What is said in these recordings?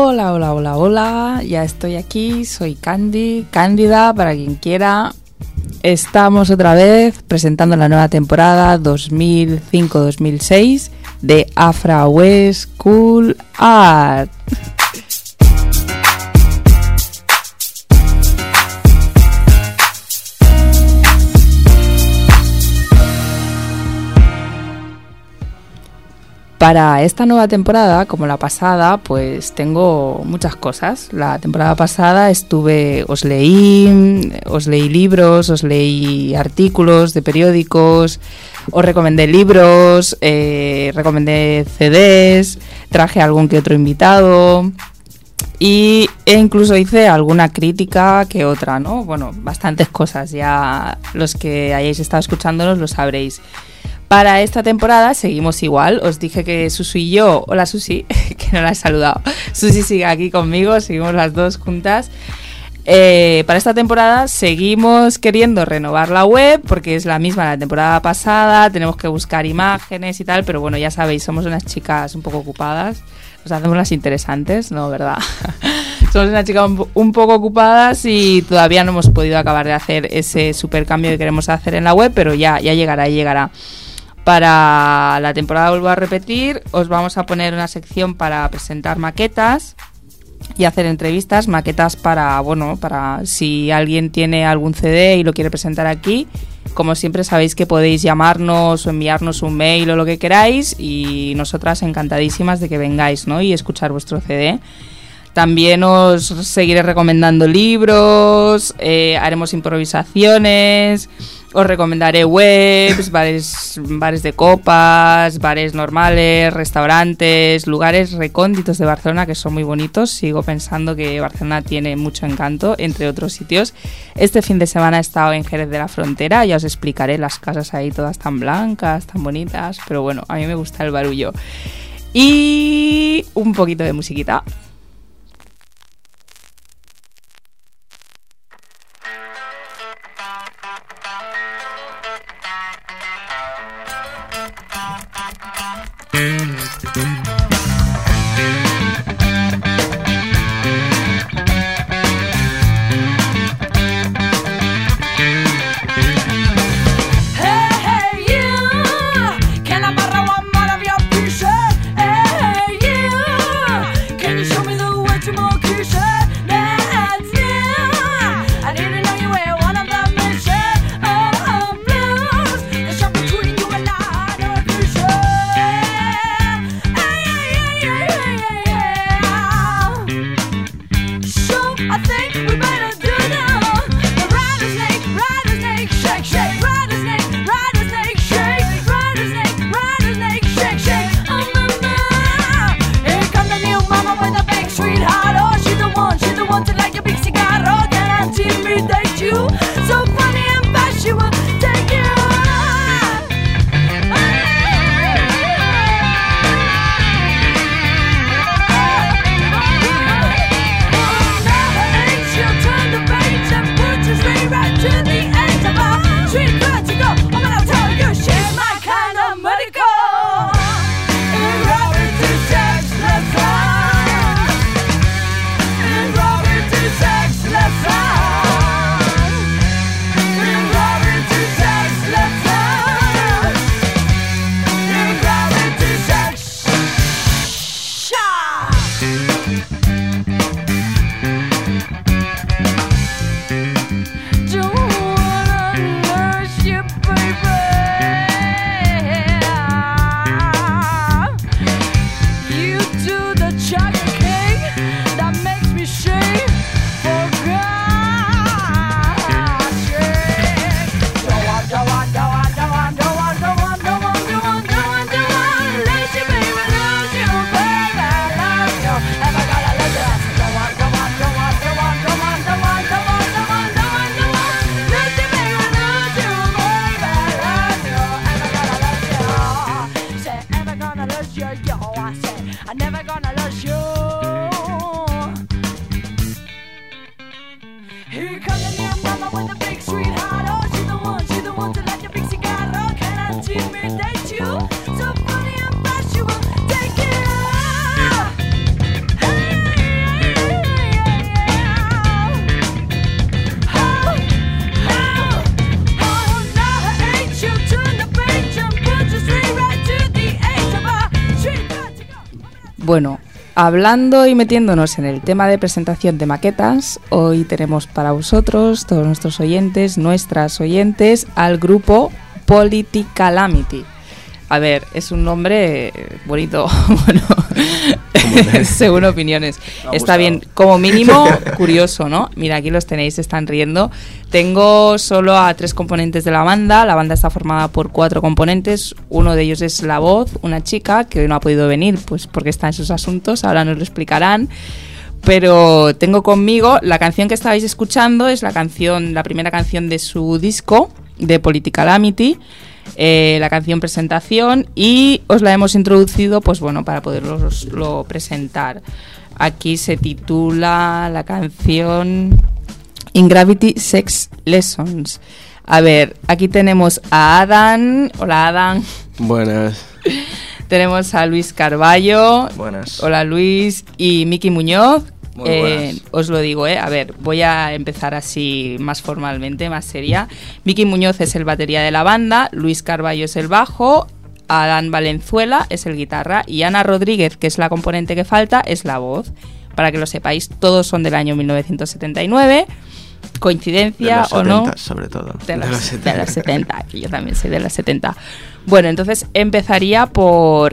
Hola, hola, hola, hola, ya estoy aquí, soy Candy, Cándida para quien quiera. Estamos otra vez presentando la nueva temporada 2005-2006 de Afra West Cool Art. Para esta nueva temporada, como la pasada, pues tengo muchas cosas. La temporada pasada os leí libros, os leí artículos de periódicos, os recomendé libros, recomendé CDs, traje algún que otro invitado e incluso hice alguna crítica que otra, ¿no? Bueno, bastantes cosas, ya los que hayáis estado escuchándonos lo sabréis. Para esta temporada seguimos igual. Os dije que Susi y yo... Hola Susi, que no la he saludado. Susi sigue aquí conmigo, seguimos las dos juntas. Para esta temporada seguimos queriendo renovar la web porque es la misma de la temporada pasada. Tenemos que buscar imágenes y tal, pero bueno, ya sabéis, somos unas chicas un poco ocupadas. Nos hacemos las interesantes, ¿no? ¿Verdad? Somos unas chicas un poco ocupadas y todavía no hemos podido acabar de hacer ese super cambio que queremos hacer en la web, pero ya llegará. Para la temporada, vuelvo a repetir, os vamos a poner una sección para presentar maquetas y hacer entrevistas, maquetas para si alguien tiene algún CD y lo quiere presentar aquí. Como siempre sabéis que podéis llamarnos o enviarnos un mail o lo que queráis y nosotras encantadísimas de que vengáis, ¿no? Y escuchar vuestro CD. También os seguiré recomendando libros, haremos improvisaciones, os recomendaré webs, bares de copas, bares normales, restaurantes, lugares recónditos de Barcelona que son muy bonitos. Sigo pensando que Barcelona tiene mucho encanto, entre otros sitios. Este fin de semana he estado en Jerez de la Frontera, ya os explicaré, las casas ahí todas tan blancas, tan bonitas, pero bueno, a mí me gusta el barullo. Y un poquito de musiquita. Bueno, hablando y metiéndonos en el tema de presentación de maquetas, hoy tenemos para vosotros, todos nuestros oyentes, nuestras oyentes, al grupo Politicalamity. A ver, es un nombre bonito, bueno, según opiniones. Está bien, como mínimo, curioso, ¿no? Mira, aquí los tenéis, se están riendo. Tengo solo a 3 componentes de la banda. La banda está formada por 4 componentes. Uno de ellos es la voz, una chica que hoy no ha podido venir, pues porque está en sus asuntos, ahora nos lo explicarán. Pero tengo conmigo, la canción que estabais escuchando es la primera canción de su disco, de Politicalamity. La canción presentación, y os la hemos introducido pues bueno para poderoslo presentar. Aquí se titula la canción In Gravity Sex Lessons. A ver, aquí tenemos a Adán. Hola, Adán. Buenas. Tenemos a Luis Carballo. Buenas. Hola, Luis. Y Miki Muñoz. Muy buenas. Os lo digo, a ver, voy a empezar así más formalmente, más seria. Miki Muñoz es el batería de la banda, Luis Carballo es el bajo, Adán Valenzuela es el guitarra y Ana Rodríguez, que es la componente que falta, es la voz. Para que lo sepáis, todos son del año 1979. ¿Coincidencia o no? De los 70, sobre todo. De los 70, que yo también soy de los 70. Bueno, entonces empezaría por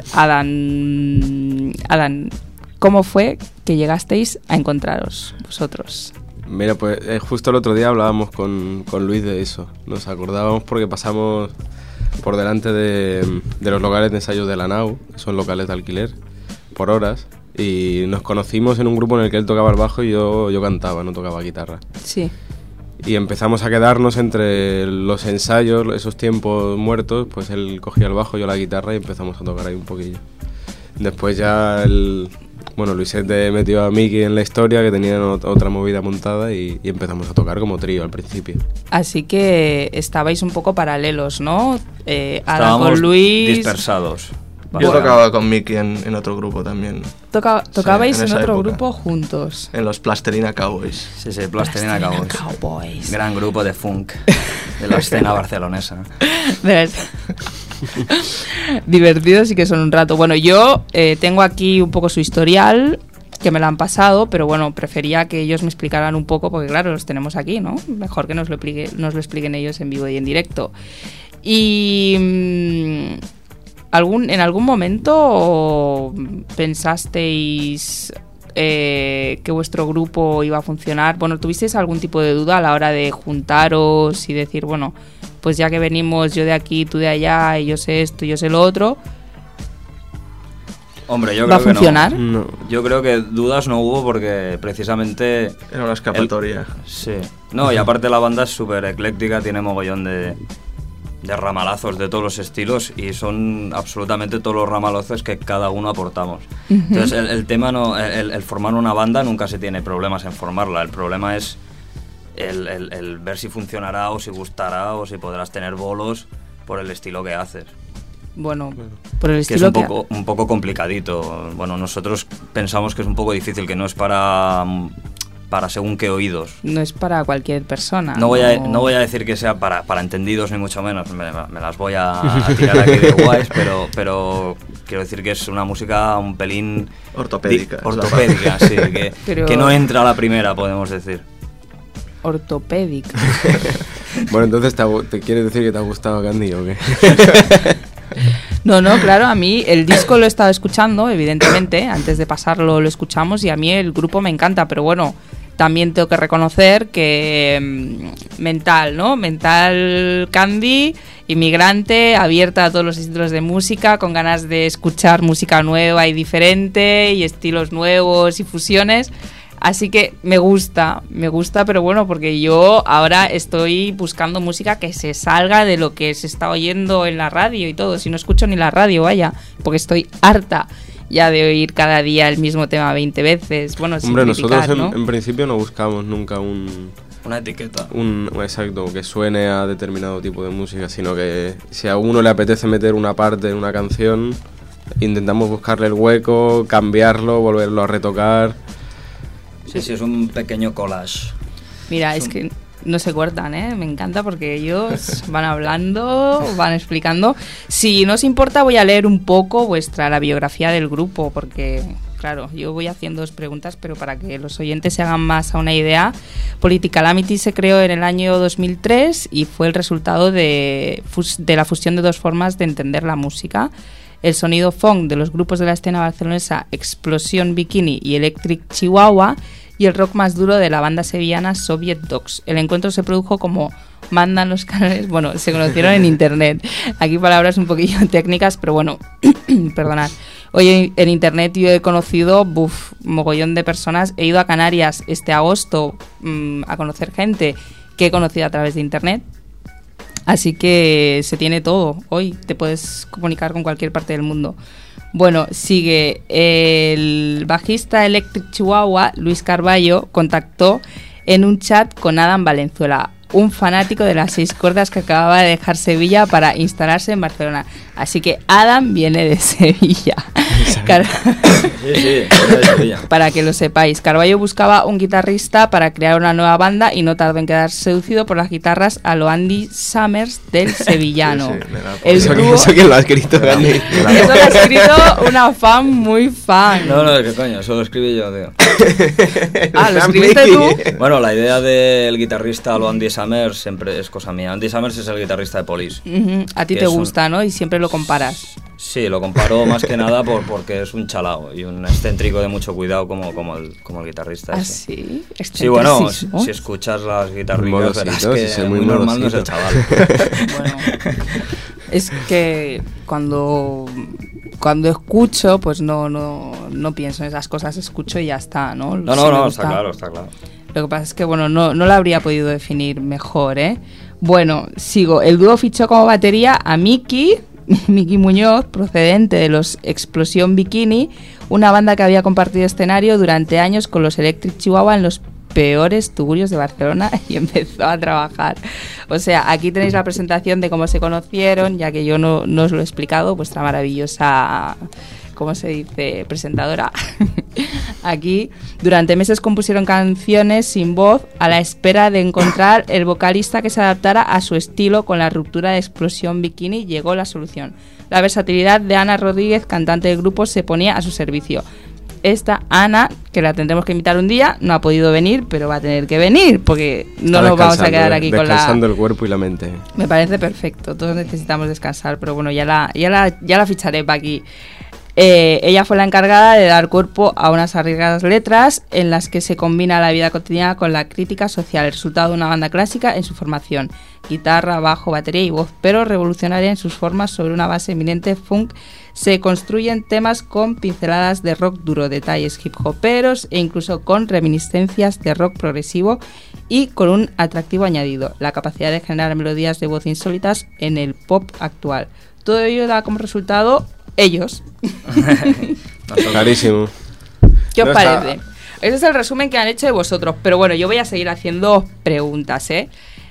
Adán. Adán, ¿cómo fue que llegasteis a encontraros vosotros? Mira, pues justo el otro día hablábamos con Luis de eso. Nos acordábamos porque pasamos por delante de los locales de ensayo de la NAU, que son locales de alquiler, por horas, y nos conocimos en un grupo en el que él tocaba el bajo y yo cantaba, no tocaba guitarra. Sí. Y empezamos a quedarnos entre los ensayos, esos tiempos muertos, pues él cogía el bajo, yo la guitarra y empezamos a tocar ahí un poquillo. Después ya Luisete metió a Miki en la historia, que tenían otra movida montada, y empezamos a tocar como trío al principio. Así que estabais un poco paralelos, ¿no? Estábamos con Luis dispersados. Yo tocaba con Miki en otro grupo también. ¿Tocabais en otro época. Grupo juntos? En los Plastilina Cowboys. Sí, Plastilina Cowboys. Gran grupo de funk de la escena barcelonesa. Divertidos y que son un rato. Bueno, yo tengo aquí un poco su historial, que me lo han pasado, pero bueno, prefería que ellos me explicaran un poco, porque claro, los tenemos aquí, ¿no? Mejor que nos lo expliquen ellos en vivo y en directo. Y ¿en algún momento pensasteis que vuestro grupo iba a funcionar? Bueno, ¿tuvisteis algún tipo de duda a la hora de juntaros y decir, bueno, pues ya que venimos yo de aquí, tú de allá, y yo sé esto y yo sé lo otro, hombre, yo ¿va creo a funcionar? Que no. Yo creo que dudas no hubo porque precisamente... Era una escapatoria. Sí. No, y aparte la banda es súper ecléctica, tiene mogollón de ramalazos de todos los estilos y son absolutamente todos los ramalazos que cada uno aportamos. Uh-huh. Entonces el tema el formar una banda nunca se tiene problemas en formarla, el problema es el ver si funcionará o si gustará o si podrás tener bolos por el estilo que haces. Bueno, por el estilo que es un poco complicadito. Bueno, nosotros pensamos que es un poco difícil, que no es para según qué oídos. No es para cualquier persona. No voy a decir que sea para entendidos, ni mucho menos. Me las voy a tirar aquí de guays, pero quiero decir que es una música un pelín... Ortopédica. Ortopédica, sí. Que no entra a la primera, podemos decir. Ortopédica. Bueno, entonces, ¿te quieres decir que te ha gustado Candy o qué? No, claro, a mí el disco lo he estado escuchando, evidentemente, antes de pasarlo lo escuchamos y a mí el grupo me encanta, pero bueno, también tengo que reconocer que Mental, ¿no? Mental Candy, inmigrante, abierta a todos los estilos de música, con ganas de escuchar música nueva y diferente y estilos nuevos y fusiones. Así que me gusta, pero bueno, porque yo ahora estoy buscando música que se salga de lo que se está oyendo en la radio y todo. Si no escucho ni la radio, vaya, porque estoy harta ya de oír cada día el mismo tema 20 veces. Bueno, hombre, nosotros ¿no? en principio no buscamos nunca una etiqueta. Exacto, que suene a determinado tipo de música, sino que si a uno le apetece meter una parte en una canción, intentamos buscarle el hueco, cambiarlo, volverlo a retocar. Sí, es un pequeño collage. Mira, es que no se cortan, me encanta porque ellos van hablando, van explicando. Si no os importa, voy a leer un poco la biografía del grupo, porque claro, yo voy haciendo dos preguntas, pero para que los oyentes se hagan más a una idea. Politicality se creó en el año 2003 y fue el resultado de la fusión de dos formas de entender la música. El sonido funk de los grupos de la escena barcelonesa Explosión Bikini y Electric Chihuahua, y el rock más duro de la banda sevillana Soviet Dogs. El encuentro se produjo como mandan los canales, bueno, se conocieron en internet. Aquí palabras un poquillo técnicas, pero bueno, perdonad. Hoy en internet yo he conocido mogollón de personas. He ido a Canarias este agosto a conocer gente que he conocido a través de internet. Así que se tiene todo. Hoy te puedes comunicar con cualquier parte del mundo. Bueno, sigue el bajista Electric Chihuahua, Luis Carballo, contactó en un chat con Adam Valenzuela, un fanático de las 6 cuerdas que acababa de dejar Sevilla para instalarse en Barcelona. Así que Adam viene de Sevilla. Para que lo sepáis, Carballo buscaba un guitarrista para crear una nueva banda y no tardó en quedar seducido por las guitarras a lo Andy Summers del sevillano. ¿Eso quién lo ha escrito, Andy? Eso lo ha escrito una fan muy fan. No, qué coño, eso lo escribí yo, tío. ¿Lo escribiste tú? Bueno, la idea del guitarrista a lo Andy Summers siempre es cosa mía. Andy Summers es el guitarrista de Police. A ti te gusta, ¿no? Y siempre lo comparas. Sí, lo comparo más que nada porque es un chalao y un excéntrico de mucho cuidado como el guitarrista. ¿Ah, ese. sí? Sí, bueno, si escuchas las guitarrillas verás que muy normal no es el chaval. Bueno, es que cuando escucho, pues no pienso en esas cosas, escucho y ya está, ¿no? No, está claro. Lo que pasa es que, bueno, no lo habría podido definir mejor, ¿eh? Bueno, sigo. El dúo fichó como batería a Miki Muñoz, procedente de los Explosión Bikini, una banda que había compartido escenario durante años con los Electric Chihuahua en los peores tugurios de Barcelona, y empezó a trabajar. O sea, aquí tenéis la presentación de cómo se conocieron, ya que yo no os lo he explicado, vuestra maravillosa, ¿cómo se dice?, presentadora. Aquí, durante meses compusieron canciones sin voz a la espera de encontrar el vocalista que se adaptara a su estilo. Con la ruptura de Explosión Bikini llegó la solución. La versatilidad de Ana Rodríguez, cantante del grupo, se ponía a su servicio. Esta Ana, que la tendremos que invitar un día, no ha podido venir, pero va a tener que venir, porque no nos vamos a quedar aquí con la... Descansando el cuerpo y la mente. Me parece perfecto, todos necesitamos descansar, pero bueno, ya la ficharé para aquí. Ella fue la encargada de dar cuerpo a unas arriesgadas letras en las que se combina la vida cotidiana con la crítica social, el resultado de una banda clásica en su formación, guitarra, bajo, batería y voz, pero revolucionaria en sus formas sobre una base eminente funk. Se construyen temas con pinceladas de rock duro, detalles hip hoperos e incluso con reminiscencias de rock progresivo, y con un atractivo añadido, la capacidad de generar melodías de voz insólitas en el pop actual. Todo ello da como resultado ellos. Clarísimo. ¿Qué os parece? Ese es el resumen que han hecho de vosotros, pero bueno, yo voy a seguir haciendo preguntas, ¿eh?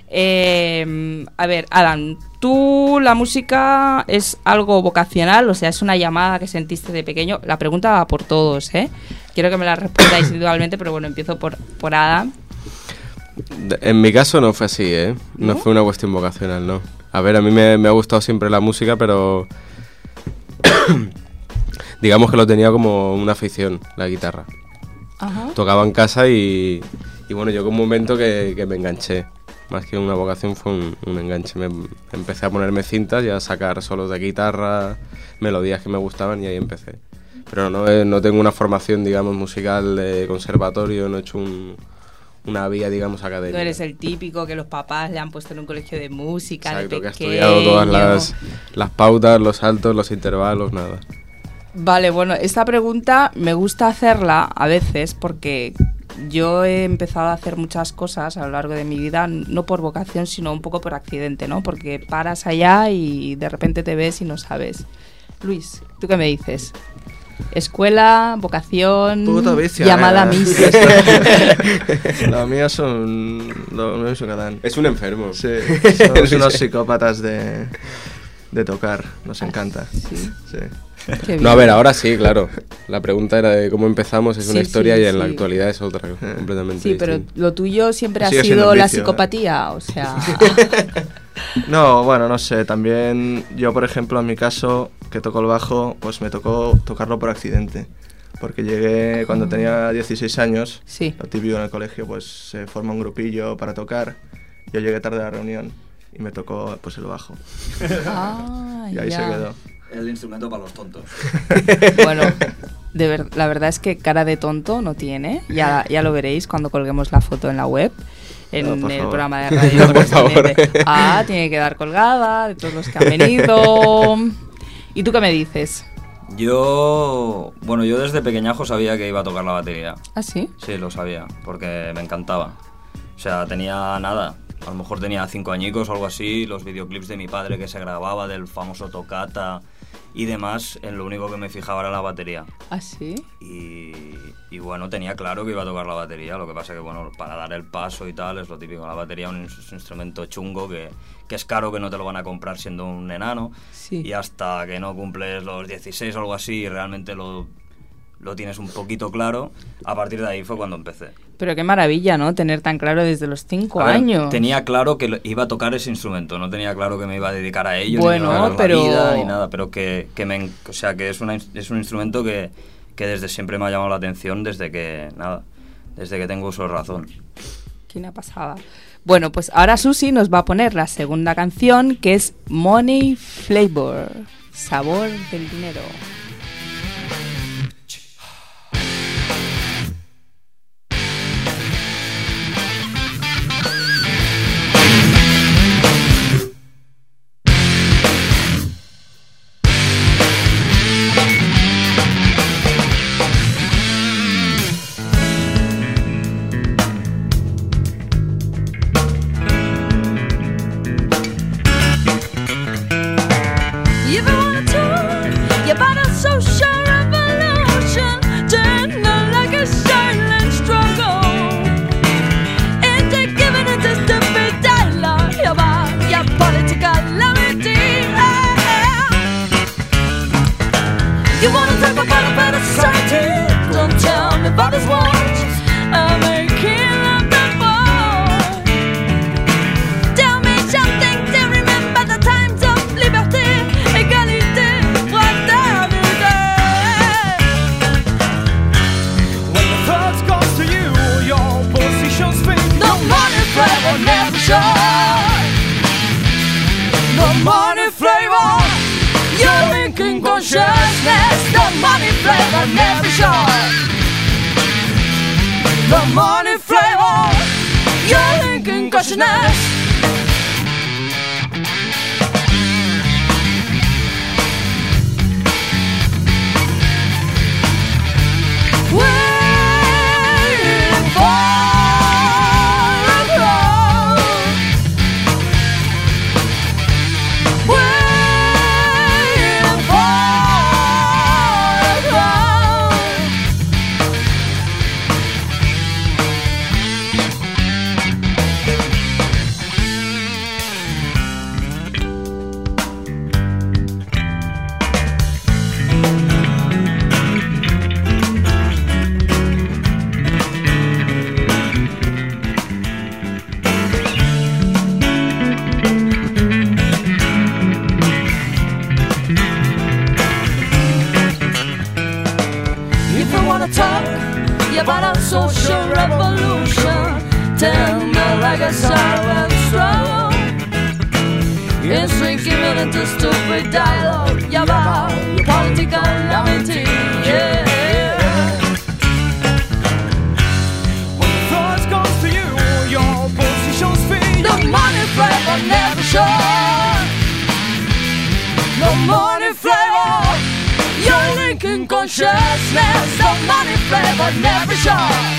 A ver, Adam, ¿tú la música es algo vocacional? O sea, ¿es una llamada que sentiste de pequeño? La pregunta va por todos, ¿eh? Quiero que me la respondáis individualmente, pero bueno, empiezo por Adam. En mi caso no fue así, ¿eh? No fue una cuestión vocacional, no. A ver, a mí me ha gustado siempre la música, pero... digamos que lo tenía como una afición, la guitarra. Ajá. Tocaba en casa y bueno, llegó un momento que me enganché. Más que una vocación fue un enganche. Empecé a ponerme cintas y a sacar solos de guitarra, melodías que me gustaban, y ahí empecé. Pero no tengo una formación, digamos, musical de conservatorio, no he hecho una vía, digamos, académica. No eres el típico que los papás le han puesto en un colegio de música. Exacto, de pequeño. Que ha estudiado todas las pautas, los saltos, los intervalos, nada. Vale, bueno, esta pregunta me gusta hacerla a veces porque yo he empezado a hacer muchas cosas a lo largo de mi vida, no por vocación, sino un poco por accidente, ¿no? Porque paras allá y de repente te ves y no sabes. Luis, ¿tú qué me dices? Escuela, vocación, llamada misa. Los míos son catalán. Es un enfermo. Sí, somos unos psicópatas de tocar, nos encanta. Sí. No, a ver, ahora sí, claro. La pregunta era de cómo empezamos, es una historia, y en la actualidad es otra completamente distinta. Pero lo tuyo siempre ha sido la psicopatía, o sea... No, bueno, no sé, también yo, por ejemplo, en mi caso, que toco el bajo, pues me tocó tocarlo por accidente. porque llegué cuando tenía 16 años, Sí. lo típico en el colegio, pues se forma un grupillo para tocar, yo llegué tarde a la reunión y me tocó pues el bajo, Ah, y ahí ya. se quedó. El instrumento para los tontos. Bueno, la verdad es que cara de tonto no tiene. Ya lo veréis cuando colguemos la foto en la web. En No, por el favor. programa de radio. Por favor. Tiene que quedar colgada de todos los que han venido. ¿Y tú qué me dices? Yo desde pequeñajo sabía que iba a tocar la batería. ¿Ah, sí? Sí, lo sabía, porque me encantaba. O sea, tenía nada. A lo mejor tenía 5 añicos o algo así, los videoclips de mi padre que se grababa del famoso Toccata y demás, en lo único que me fijaba era la batería. ¿Ah, sí? Y bueno, tenía claro que iba a tocar la batería, lo que pasa que bueno, para dar el paso y tal, es lo típico, la batería es un instrumento chungo que es caro, que no te lo van a comprar siendo un enano, Sí. y hasta que no cumples los 16 o algo así y realmente lo tienes un poquito claro, a partir de ahí fue cuando empecé. Pero qué maravilla, ¿no? Tener tan claro desde los 5 A ver, años. tenía claro que iba a tocar ese instrumento, no tenía claro que me iba a dedicar a ello, Bueno, ni me iba a dar pero- la vida, ni nada, pero que es un instrumento que desde siempre me ha llamado la atención desde que tengo uso de razón. Qué una pasada. Bueno, pues ahora Susi nos va a poner la segunda canción, que es Money Flavor, sabor del dinero. If you wanna talk about a social revolution, turn like a silent struggle into giving it a stupid dialogue about your political levity. You wanna talk about a better society? Don't tell me about this war. I'm making up the boy. Tell me something to remember the times of liberty, égalité, fraternité. When the thought comes to you, your position's fixed. The money flavor never shine. The money flavor, you're linking consciousness. The money flavor never shine. The money flavor, you're linking consciousness. Waiting for a crowd. Waiting for a crowd. If you wanna talk about a social revolution, tender like a silent struggle, it's giving into stupid dialogue about your political levity. Yeah. When the thought comes to you, your position's fixed. The money flavor never shine. The money flavor, you're linking consciousness. The money flavor never shine.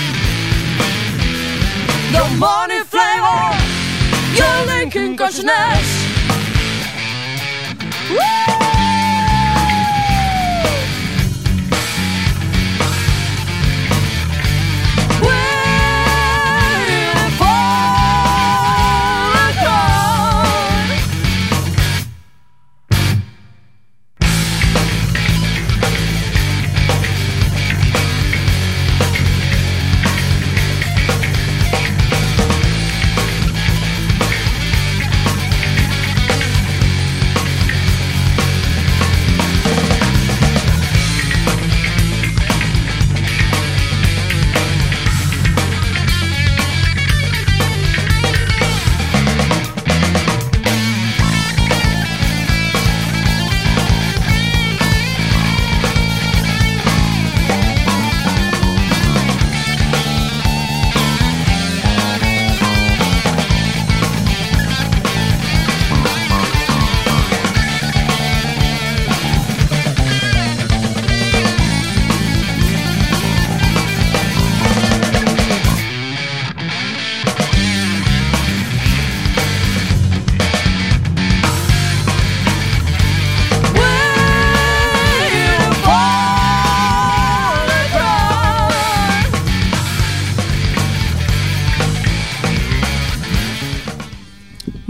The money flavor, you're linking consciousness. Woo! Waiting for a crowd.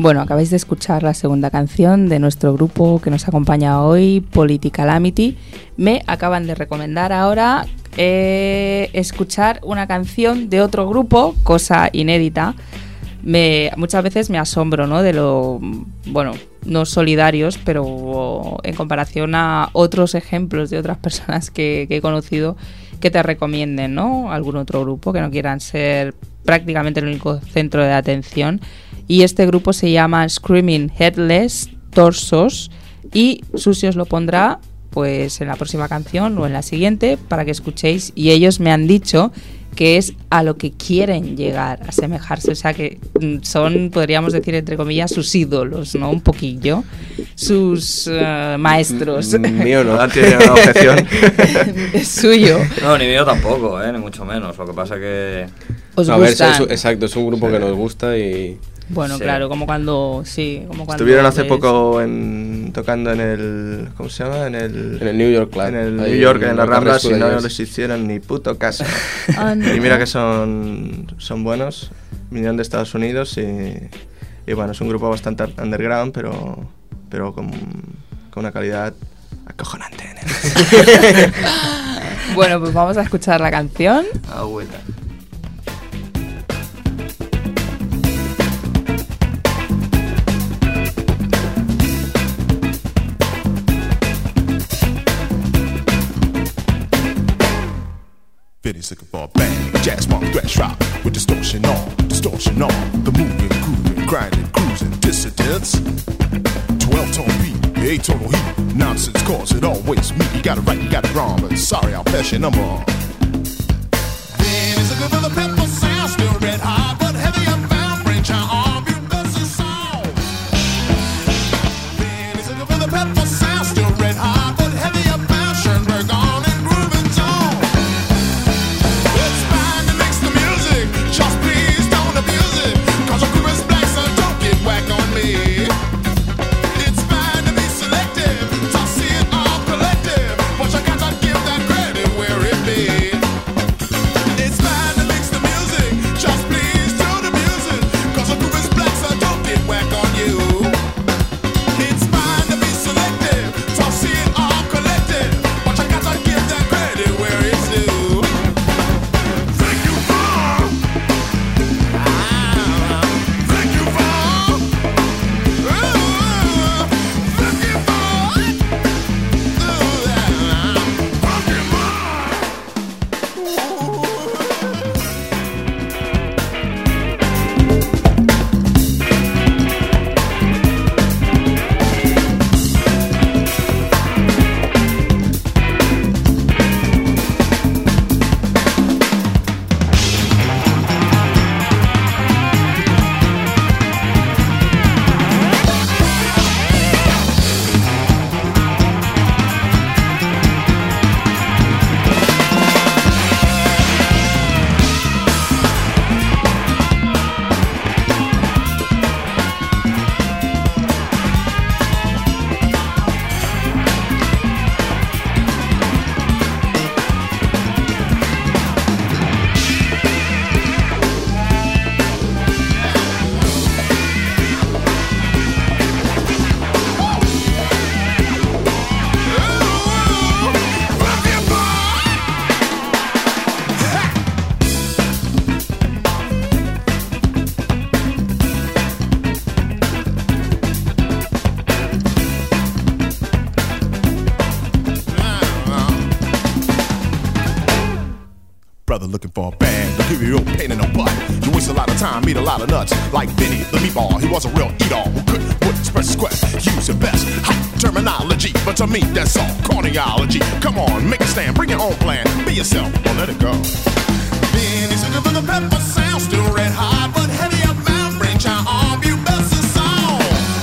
Bueno, acabáis de escuchar la segunda canción de nuestro grupo que nos acompaña hoy, Politicality. Me acaban de recomendar ahora escuchar una canción de otro grupo, cosa inédita. Muchas veces me asombro, ¿no? De lo, bueno, no solidarios, pero en comparación a otros ejemplos de otras personas que he conocido que te recomienden, ¿no? Algún otro grupo que no quieran ser prácticamente el único centro de atención. Y este grupo se llama Screaming Headless Torsos y Susi os lo pondrá pues en la próxima canción o en la siguiente para que escuchéis, y ellos me han dicho que es a lo que quieren llegar, a asemejarse, o sea que son, podríamos decir entre comillas, sus ídolos, ¿no? Un poquillo, sus maestros. Mío no tiene una objeción. Es suyo. No, ni mío tampoco, ni mucho menos. Lo que pasa que... Os A ver, gustan. exacto, es un grupo que nos gusta y... Bueno, Sí. claro, como cuando Estuvieron hace ves- poco tocando en el... ¿Cómo se llama? En el New York Club. En el Ahí New York, en la Carrer Ramblas, y no Sudallers. les hicieron ni puto caso. Ah, no. Y mira que son buenos, vinieron de Estados Unidos y bueno, es un grupo bastante underground, pero con una calidad acojonante. Bueno, pues vamos a escuchar la canción. Agüita. Vinny's looking for a bang, jazz funk thrash rock with distortion on, the moving, grooving, grinding, cruising, dissidents. 12-tone beat, the A-total heat, nonsense cause it always me. You got it right, you got it wrong, but sorry, I'll pass your number on. Vinny's looking for the pepper sound, still red hot, but heavy and bound, range how arm you bust a song. Vinny's looking for the pepper sound, still red hot, but heavy and bound, Schoenberg on and grooving zone. It's fine to mix the music, just please don't abuse it, cause a group is black, so don't get whack on me. It's fine to be selective, to see it all collective, but you got to give that credit where it be. It's fine to mix the music, just please don't abuse it, cause a group is black, so don't get whack on you. It's fine to be selective, to see it all collective, but you got to give that credit where it's due. Thank you for, thank you for, thank you Brother looking for a band to give you a pain in the butt. You waste a lot of time, eat a lot of nuts. Like Vinny, the meatball, he was a real eat-all who couldn't would express his quest. Use your best hype terminology, but to me that's all cardiology. Come on, make a stand, bring your own plan. Be yourself, don't let it go. Vinny's looking for the pepper sound, still red hot, but heavy up bound. Range how arm you best a song.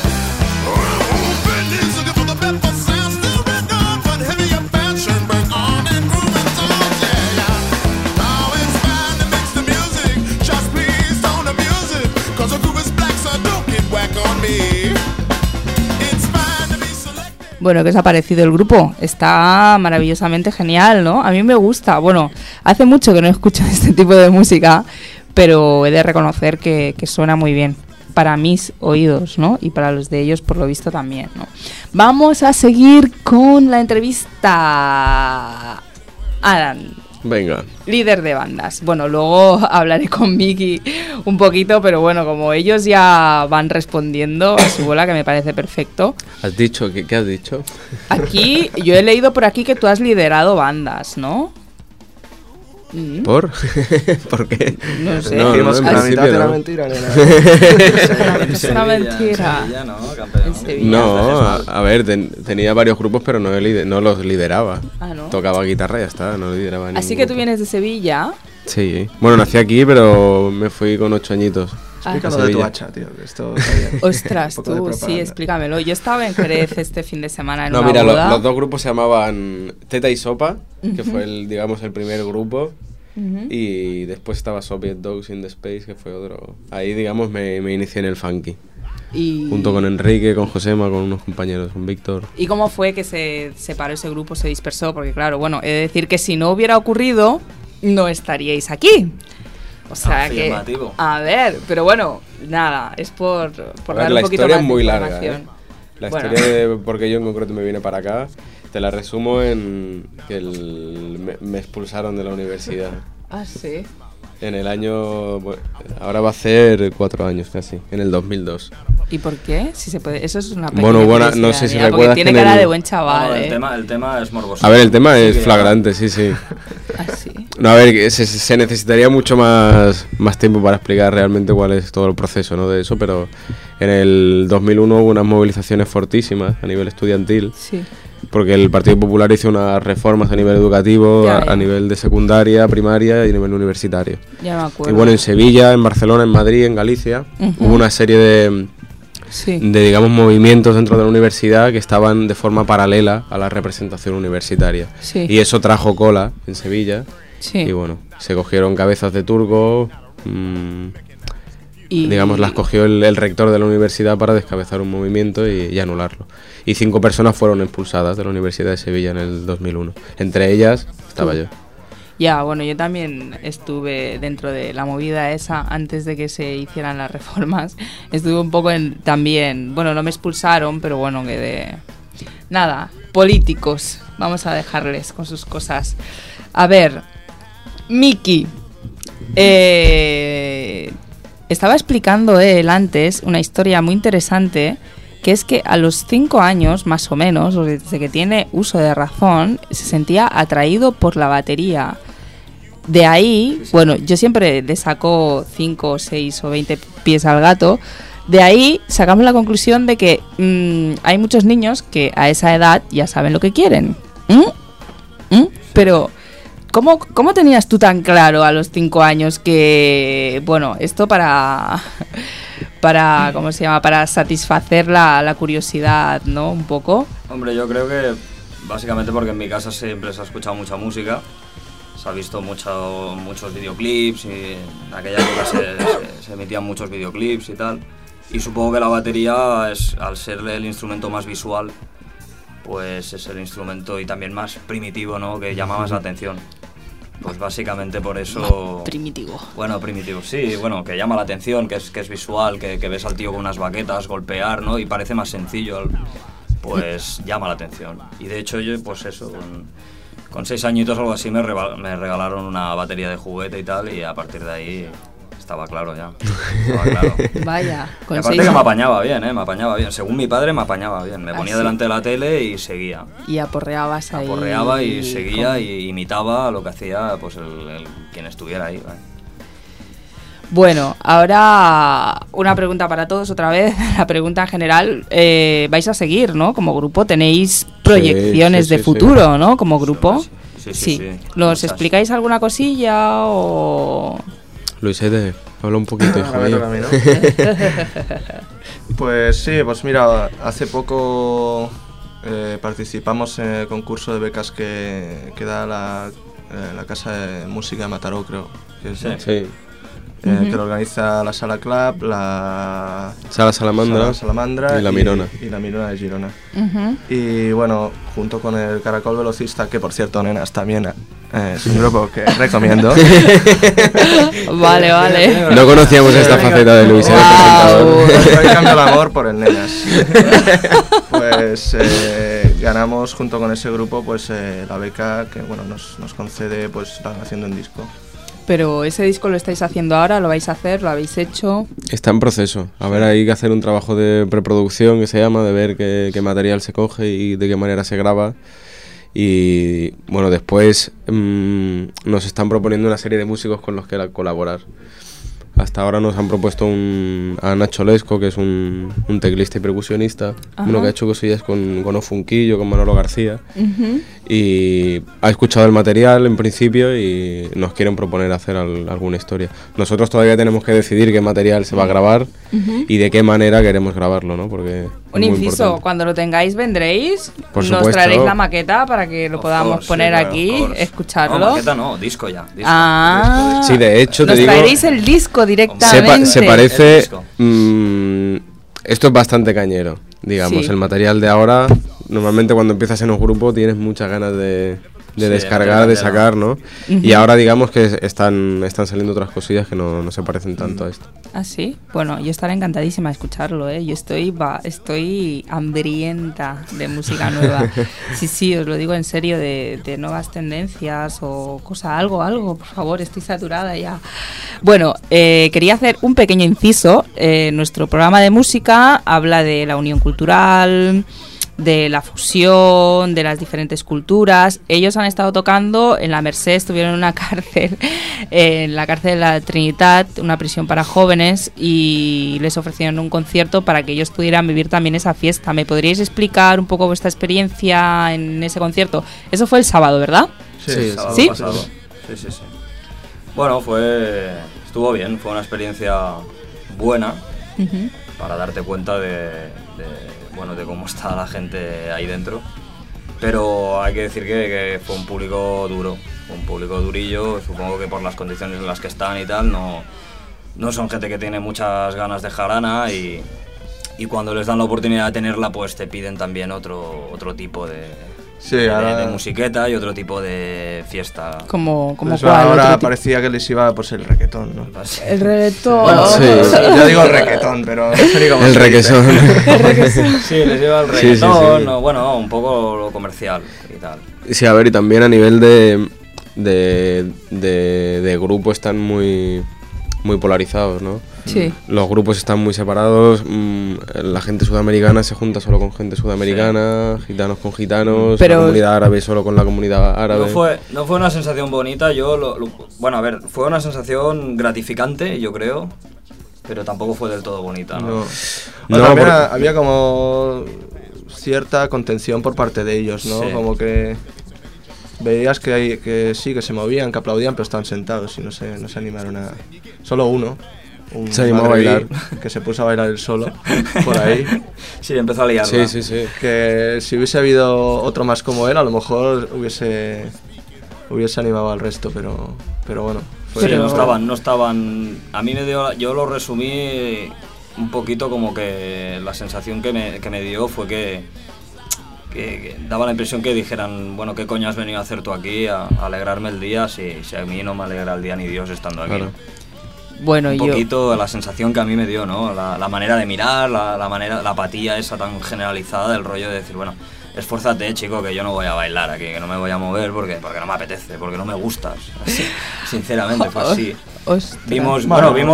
Vinny's looking for the pepper sound, still red hot, but heavy up bound. Schoenberg on and grooving songs, yeah. Oh, it's fine to mix the music, just please don't abuse it, cause the group is black, so don't get whack on me. It's fine to be selective. Bueno, ¿qué os ha parecido el grupo? Está maravillosamente genial, ¿no? A mí me gusta. Bueno, hace mucho que no escucho este tipo de música, pero he de reconocer que suena muy bien. para mis oídos, ¿no? Y para los de ellos, por lo visto, también, ¿no? Vamos a seguir con la entrevista. Alan, Venga. líder de bandas. Bueno, luego hablaré con Miki un poquito, pero bueno, como ellos ya van respondiendo a su bola, que me parece perfecto. ¿Has dicho? ¿Qué has dicho? Aquí, yo he leído por aquí que tú has liderado bandas, ¿no? ¿Por? ¿Por qué? No sé. Dijimos en que la principio mitad era no. mentira, nena. Es una mentira. Sevilla, ¿no? Campeón. En Sevilla. No, a ver, tenía varios grupos, pero no los lideraba. Ah, ¿no? Tocaba guitarra y ya está, no lideraba ningún Así que tú grupo. vienes de Sevilla. Sí. Bueno, nací aquí, pero me fui con 8 añitos. Explícalo a de tu Sevilla. hacha, tío, que esto está bien. Ostras, Un poco de tú, sí, propaganda. explícamelo. Yo estaba en Jerez este fin de semana en No, una mira, boda. los dos grupos se llamaban Teta y Sopa, que fue el primer grupo. Ujú. Y después estaba Soviet Dogs in the Space, que fue otro. Ahí, digamos, me inicié en el funky. Y... Junto con Enrique, con Josema, con unos compañeros, con Víctor. ¿Y cómo fue que se separó ese grupo, se dispersó? Porque claro, bueno, he de decir que si no hubiera ocurrido, no estaríais aquí. O sea Afirmativo. que... A ver, pero bueno, nada, es por A dar ver, un la poquito historia más es de muy larga, información. La Bueno. historia de por qué yo en concreto me vine para acá, te la resumo en que me expulsaron de la universidad. Ah, sí. En el año... bueno, ahora va a ser 4 años casi, en el 2002. ¿Y por qué? Si se puede, eso es una pequeña Bueno, no curiosidad sé si mía, porque recuerdas tiene que en cara el- de buen chaval, No, ¿eh? el tema es morboso. A ver, el tema Sí, es que- flagrante, sí, sí. Ah, sí. No, a ver, que se necesitaría mucho más tiempo para explicar realmente cuál es todo el proceso, ¿no? De eso, pero en el 2001 hubo unas movilizaciones fortísimas a nivel estudiantil, Sí. porque el Partido Popular hizo unas reformas a nivel educativo, Ya, ya. a nivel de secundaria, primaria y a nivel universitario. Ya me acuerdo. Y bueno, en Sevilla, en Barcelona, en Madrid, en Galicia, Ujú. hubo una serie de Sí. digamos, movimientos dentro de la universidad que estaban de forma paralela a la representación universitaria. Sí. Y eso trajo cola en Sevilla. Sí. Y bueno, se cogieron cabezas de turco. Y- Digamos, las cogió el rector de la universidad para descabezar un movimiento y anularlo. Y 5 personas fueron expulsadas de la Universidad de Sevilla en el 2001. Entre ellas estaba yo. Ya, bueno, yo también estuve dentro de la movida esa antes de que se hicieran las reformas. Estuve un poco también, bueno, no me expulsaron, pero bueno, quedé... Nada, políticos, vamos a dejarles con sus cosas. A ver, Miki, estaba explicando él antes una historia muy interesante, que es que a los 5 años, más o menos, o desde que tiene uso de razón, se sentía atraído por la batería. De ahí, bueno, yo siempre le saco 5, 6 o 20 pies al gato. De ahí sacamos la conclusión de que hay muchos niños que a esa edad ya saben lo que quieren. Pero, ¿cómo tenías tú tan claro a los 5 años que, bueno, esto para ¿cómo se llama? Para satisfacer la curiosidad, ¿no? Un poco. Hombre, yo creo que básicamente porque en mi casa siempre se ha escuchado mucha música, se ha visto muchos videoclips y en aquella época se emitían muchos videoclips y tal. Y supongo que la batería, al ser el instrumento más visual, pues es el instrumento y también más primitivo, ¿no? Que llama más la atención. Pues básicamente por eso... Primitivo. Bueno, primitivo, sí, bueno, que llama la atención, que es visual, que ves al tío con unas baquetas golpear, ¿no? Y parece más sencillo, pues llama la atención. Y de hecho yo, pues eso, con 6 añitos o algo así me regalaron una batería de juguete y tal, y a partir de ahí estaba claro ya. Estaba claro. Vaya, Y con aparte 6 que me apañaba bien, me apañaba bien. Según mi padre me apañaba bien. Me ¿Ah, ponía sí? delante de la tele y seguía. y aporreabas ahí. Aporreaba y seguía con- y imitaba lo que hacía pues quien estuviera ahí. ¿vale? Bueno, ahora una pregunta para todos otra vez, la pregunta en general. ¿Vais a seguir, no? Como grupo, tenéis proyecciones sí, de sí. futuro, ¿no? Como grupo. Sí. ¿Nos Muchas. explicáis alguna cosilla o...? Luisete, habla un poquito, hijo Ahora me mío. toca a mí, ¿no? Pues sí, pues mira, hace poco participamos en el concurso de becas que da la Casa de Música de Mataró, creo. Que, es, Sí. ¿no? Sí. Que lo organiza la Sala Club, la Sala Salamandra, Sala Salamandra y la Mirona. Y la Mirona de Girona. Ujú. Y bueno, junto con el Caracol Velocista, que por cierto, nenas, también Es un grupo que recomiendo. Vale. No conocíamos esta faceta de Luis, el Guau. presentador. Yo cambio el amor por el Nenas. Pues ganamos junto con ese grupo pues la beca que bueno nos concede pues la grabación de un disco. Pero ese disco lo estáis haciendo ahora, lo vais a hacer, lo habéis hecho. Está en proceso. A ver, hay que hacer un trabajo de preproducción que se llama, de ver qué material se coge y de qué manera se graba. Y bueno, después nos están proponiendo una serie de músicos con los que colaborar. Hasta ahora nos han propuesto a Nacho Lesco, que es un teclista y percusionista, uno que ha hecho cosillas con Ofunquillo, con Manolo García, y ha escuchado el material en principio y nos quieren proponer hacer alguna historia. Nosotros todavía tenemos que decidir qué material se va a grabar y de qué manera queremos grabarlo, ¿no? Porque Un es muy inciso, importante. cuando lo tengáis vendréis, Por nos supuesto. traeréis la maqueta para que lo podamos poner aquí, escucharlo. No, maqueta no, disco ya. Disco, Ah, Sí, de hecho, te nos digo, traeréis el disco directamente. se El parece... disco. Esto es bastante cañero, digamos. Sí. El material de ahora, normalmente cuando empiezas en un grupo tienes muchas ganas de Sí, descargar, de meterle sacar, ¿no? Y ahora digamos que están saliendo otras cosillas que no se parecen tanto a esto. ¿Ah, sí? Bueno, yo estaré encantadísima de escucharlo, ¿eh? Yo estoy hambrienta de música nueva. Sí, os lo digo en serio, de nuevas tendencias o algo, por favor, estoy saturada ya. Bueno, quería hacer un pequeño inciso. Nuestro programa de música habla de la unión cultural, de la fusión, de las diferentes culturas. Ellos han estado tocando en la Merced, estuvieron en una cárcel, en la cárcel de la Trinitat, una prisión para jóvenes, y les ofrecieron un concierto para que ellos pudieran vivir también esa fiesta. ¿Me podríais explicar un poco vuestra experiencia en ese concierto? Eso fue el sábado, ¿verdad? Sí, sábado ¿Sí? pasado. Sí. Bueno, estuvo bien, fue una experiencia buena para darte cuenta de cómo está la gente ahí dentro. Pero hay que decir que fue un público duro, un público durillo. Supongo que por las condiciones en las que están y tal, no son gente que tiene muchas ganas de jarana, y cuando les dan la oportunidad de tenerla, pues te piden también otro tipo de musiqueta y otro tipo de fiesta. Como Pues cuál, ahora otro tipo. parecía que les iba pues el reggaetón, ¿no? El reggaetón. Bueno, Sí. yo digo reggaetón, pero no sé ni cómo El se dice. requesón. Sí, les lleva el Sí, sí, reggaetón, sí. no, bueno, un poco lo comercial y tal. Sí, a ver, y también a nivel de grupo están muy polarizados, ¿no? Sí. Los grupos están muy separados, la gente sudamericana se junta solo con gente sudamericana, gitanos con gitanos, Pero- la comunidad árabe solo con la comunidad árabe. No fue una sensación bonita, bueno, a ver, fue una sensación gratificante, yo creo, pero tampoco fue del todo bonita, ¿no? No. No, Bueno, también porque- había como cierta contención por parte de ellos, ¿no? Sí. Como que veías que sí, que se movían, que aplaudían, pero estaban sentados y no se animaron a... Solo uno, un Se animó a magrebí, bailar. que se puso a bailar él solo, por ahí. Sí, empezó a liarla. Sí. Que si hubiese habido otro más como él, a lo mejor hubiese animado al resto, pero bueno. Sí, no estaban. A mí yo lo resumí un poquito como que la sensación que me dio fue que daba la impresión que dijeran, bueno, ¿qué coño has venido a hacer tú aquí? A alegrarme el día, si a mí no me alegra el día ni Dios estando aquí. Claro. Bueno, Un poquito la sensación que a mí me dio, ¿no? La manera de mirar, la apatía esa tan generalizada del rollo de decir, bueno, esfuérzate, chico, que yo no voy a bailar aquí, que no me voy a mover porque no me apetece, porque no me gustas. Sinceramente, fue así. Ostras. Bueno,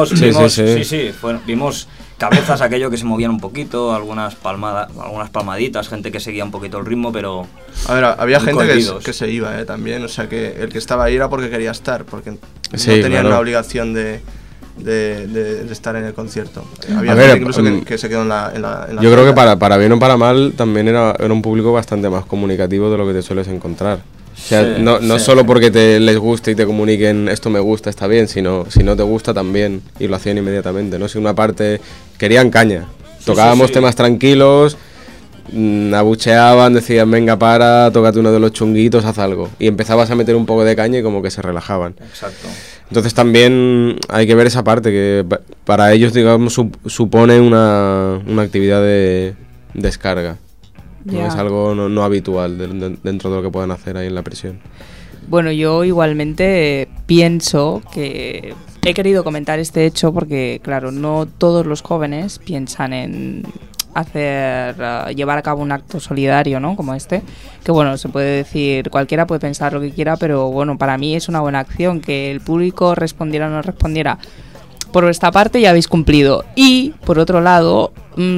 Vimos cabezas, aquello que se movían un poquito, algunas palmaditas, gente que seguía un poquito el ritmo, pero... A ver, había muy gente cohibidos. que se iba también, o sea que el que estaba ahí era porque quería estar, porque Sí, no tenían claro. una obligación de estar en el concierto. Había A ver, gente incluso que se quedó en la Yo creo que fila. para bien o para mal también era un público bastante más comunicativo de lo que te sueles encontrar. O sea, Sí, no sí. solo porque les guste y te comuniquen esto me gusta, está bien, sino si no te gusta también, y lo hacían inmediatamente, ¿no? Si una parte querían caña, tocábamos sí. temas tranquilos, abucheaban, decían venga tócate uno de los chunguitos, haz algo, y empezabas a meter un poco de caña y como que se relajaban. Exacto. Entonces también hay que ver esa parte, que para ellos, digamos, supone una actividad de descarga. Ya. No es algo no habitual dentro de lo que puedan hacer ahí en la prisión. Bueno, yo igualmente pienso que he querido comentar este hecho porque, claro, no todos los jóvenes piensan en llevar a cabo un acto solidario, ¿no? Como este, que bueno, se puede decir, cualquiera puede pensar lo que quiera, pero bueno, para mí es una buena acción. Que el público respondiera o no respondiera, por vuestra parte ya habéis cumplido. Y, por otro lado,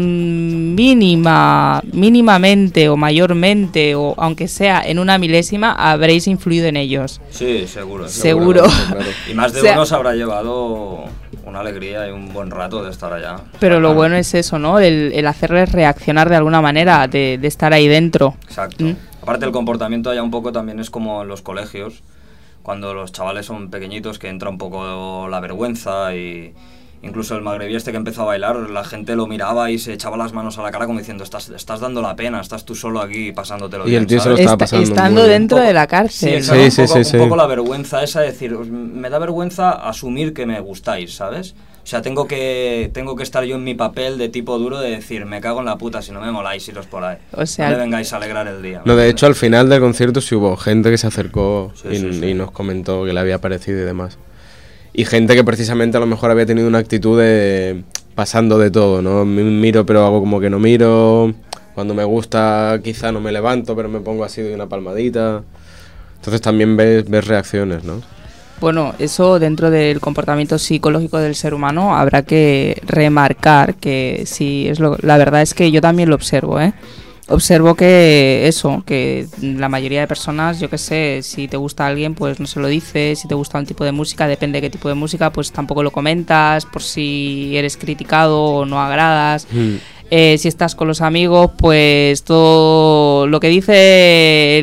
mínimamente o mayormente, o aunque sea en una milésima, habréis influido en ellos. Sí, seguro. Seguro. Claro. Y más de O sea, uno se habrá llevado una alegría y un buen rato de estar allá. Pero lo bueno es eso, ¿no? El hacerles reaccionar de alguna manera, de estar ahí dentro. Exacto. Aparte, el comportamiento allá un poco también es como en los colegios, cuando los chavales son pequeñitos, que entra un poco la vergüenza. Y incluso el magrebí este que empezó a bailar, la gente lo miraba y se echaba las manos a la cara como diciendo, estás dando la pena, estás tú solo aquí pasándotelo Y el bien, tío se lo ¿sabes? estaba pasando Estando muy bien. dentro de la cárcel. Sí, exacto, Sí. un poco la vergüenza esa de decir, me da vergüenza asumir que me gustáis, ¿sabes? O sea, tengo que estar yo en mi papel de tipo duro de decir, me cago en la puta si no me moláis, iros por ahí. O sea, no me vengáis a alegrar el día. No, de hecho, al final del concierto sí hubo gente que se acercó Sí, y, sí. y nos comentó que le había parecido y demás. Y gente que precisamente a lo mejor había tenido una actitud de pasando de todo, ¿no? Miro pero hago como que no miro. Cuando me gusta quizá no me levanto, pero me pongo así de una palmadita. Entonces también ves reacciones, ¿no? Bueno, eso dentro del comportamiento psicológico del ser humano habrá que remarcar que sí, la verdad es que yo también lo observo, ¿eh? Observo que la mayoría de personas, yo qué sé, si te gusta alguien, pues no se lo dices. Si te gusta un tipo de música, depende de qué tipo de música, pues tampoco lo comentas, por si eres criticado o no agradas. Si estás con los amigos, pues todo lo que dice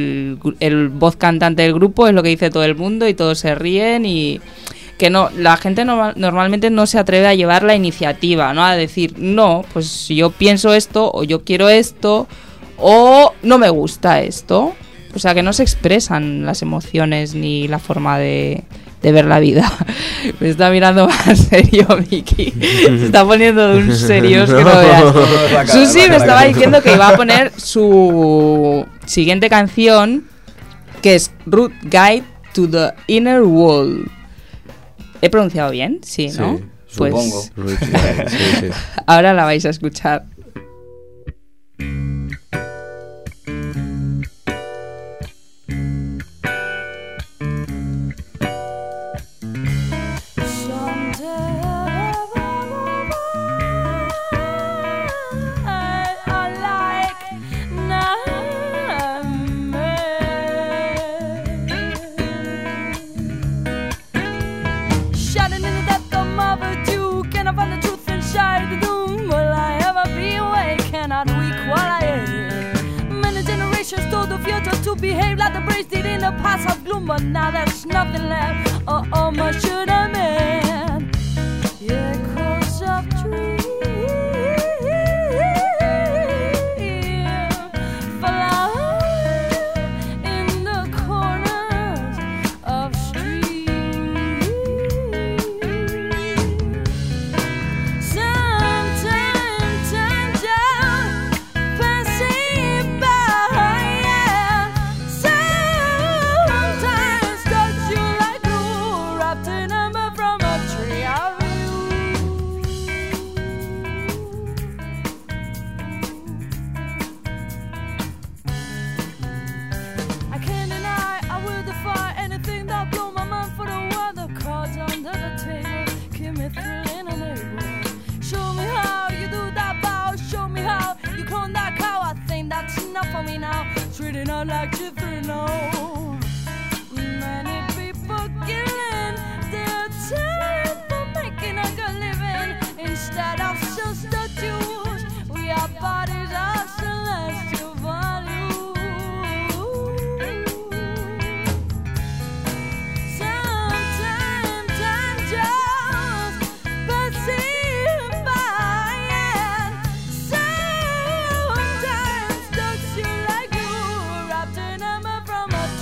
el voz cantante del grupo es lo que dice todo el mundo y todos se ríen. Y que no, la gente normalmente no se atreve a llevar la iniciativa, ¿no? A decir, no, pues yo pienso esto, o yo quiero esto, o no me gusta esto. O sea, que no se expresan las emociones ni la forma de ver la vida. Me está mirando más serio, Miki. Se está poniendo de un serios que no veas. Susi me estaba diciendo que iba a poner su siguiente canción, que es Root Guide to the Inner World. ¿He pronunciado bien? Sí, ¿no? Sí, Pues supongo. Sí. ahora la vais a escuchar. Behave like the brace did in the past of gloom, but now there's nothing left. Oh, my should I man? Echoes of dreams fly in the corners of streets. Sometimes turn down, passing by. Treating her like Jeffrey, no. Many people killing their time for making a good living. Instead of substitutes, we are bodies of celestial value. Sometimes time just passing by, and sometimes looks you like you wrapped in armor from a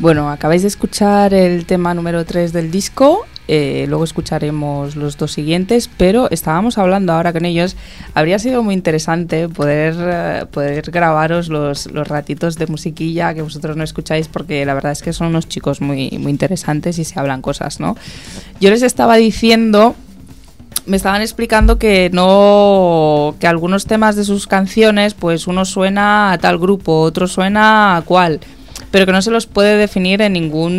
Bueno, acabáis de escuchar el tema número 3 del disco, luego escucharemos los dos siguientes, pero estábamos hablando ahora con ellos, habría sido muy interesante poder grabaros los ratitos de musiquilla que vosotros no escucháis, porque la verdad es que son unos chicos muy, muy interesantes y se hablan cosas, ¿no? Yo les estaba diciendo... Me estaban explicando que algunos temas de sus canciones, pues uno suena a tal grupo, otro suena a cual, pero que no se los puede definir en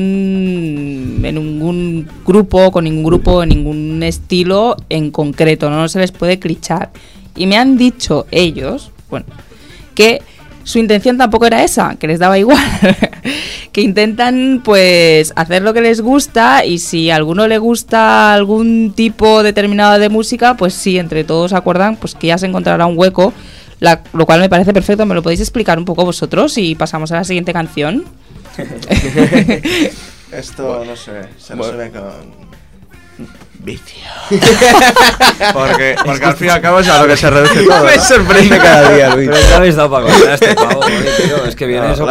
ningún grupo, con ningún grupo, en ningún estilo en concreto, no se les puede clichar. Y me han dicho ellos, bueno, que su intención tampoco era esa, que les daba igual, que intentan pues hacer lo que les gusta, y si a alguno le gusta algún tipo determinado de música, pues sí, entre todos acuerdan pues que ya se encontrará un hueco, lo cual me parece perfecto. ¿Me lo podéis explicar un poco vosotros y pasamos a la siguiente canción? Esto, no sé, se resuelve con... vicio. porque al fin y al cabo es a lo que se reduce todo. Me sorprende cada día, Luis. Pero ya habéis dado para comer a este pavo, tío. Es que viene eso